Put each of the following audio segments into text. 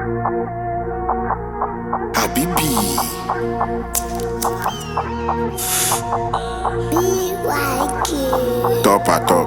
Habibi. Top at top.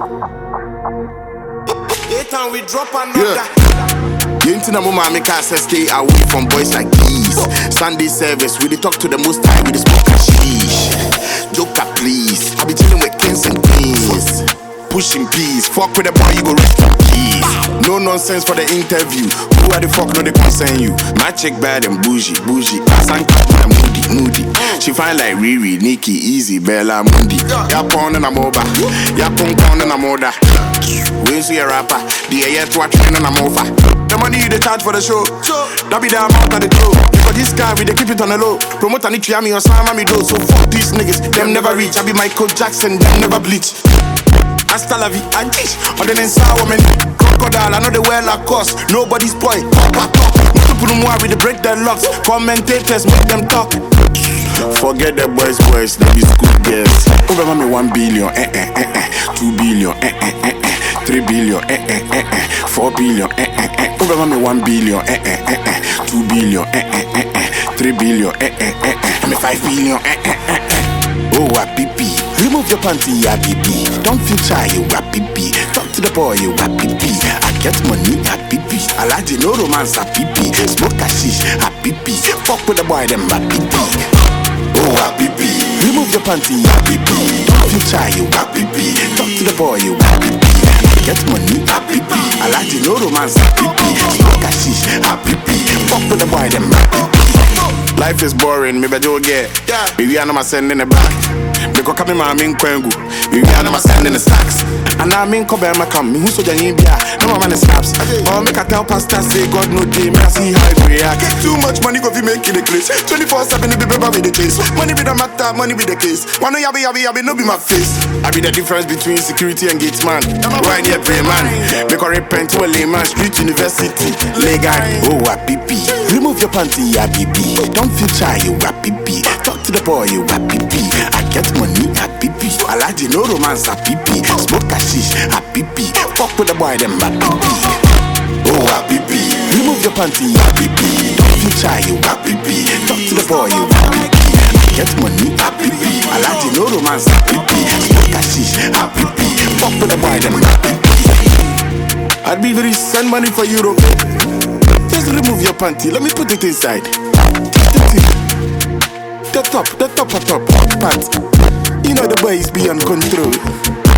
Time we drop another. You ain't in a moment make us stay away from boys like these. Sunday service, we dey talk to the most high, we dey smoke hashish. Joker please, I be chilling with kings and queens. Pushing peace, fuck with the boy, you go rest in peace. No nonsense for the interview. Who are the fuck no they concern you? My chick bad and bougie. Sanka my moody. She fine like Riri, Nikki, Easy, Bella, Mundi. Ya pon and I'm over. Ya pon and I'm order. We see a rapper. The air to a train and I'm over. The money you they charge for the show. That be the amount of the dough. Because this guy we they keep it on the low. Promote and it me or slam me do. So fuck these niggas, them never reach. I be Michael Jackson, them never bleach. Hasta la vie, I teach. Other than sour man, crocodile, I know the well of course. Nobody's boy, pop. Multiple more with the break their locks. Commentators make them talk. Forget the boys, they be school girls. Over me 1 billion, 2 billion, 3 billion, 4 billion, over me 1 billion, 2 billion, 3 billion, me 5 billion, oh, Habibi. Remove your panty, Habibi. Don't feel shy, you Habibi. Talk to the boy, you Habibi. I get money, Habibi. I like no romance, Habibi. Smoke hashish, Habibi. Fuck with the boy, them Habibi. Oh, Habibi. Remove your panty, Habibi. Don't feel shy, you Habibi. Talk to the boy, you Habibi. I get money, Habibi. I like no romance, Habibi. Smoke hashish, Habibi. Fuck with the boy, them Habibi. Life is boring, maybe I don't get. Baby, I know my sending the back. Because coming my main kwengu. Baby, I know my sending the stacks. And I mean, come back, my come. Who's so the India? No man snaps. Or make a tell pastor say, God no day. Me I see how it react. Too much money go be making the place. 24/7 the paper with the chase. Money be the matter, money be the case. Wanna yabi, no be my face. I be the difference between security and gates man. Right here, pray man. Make a repent to a layman. Street university, legal. Oh, Habibi. Remove your panty, Habibi. Don't feel shy, you Habibi. Talk to the boy, you Habibi. I get money, Habibi. I like the no romance, Habibi. Smoke hashish, Habibi. Fuck with the boy, them Habibi. Oh, Habibi. Remove your panty, Habibi. Don't feel shy, you Habibi. Talk to the boy, you Habibi. I get money, Habibi. I like the no romance, Habibi. Smoke hashish, Habibi. Fuck with the boy, them Habibi. I'd be very send money for Europe. Just remove your panty, let me put it inside. The top part. You know the boys beyond control.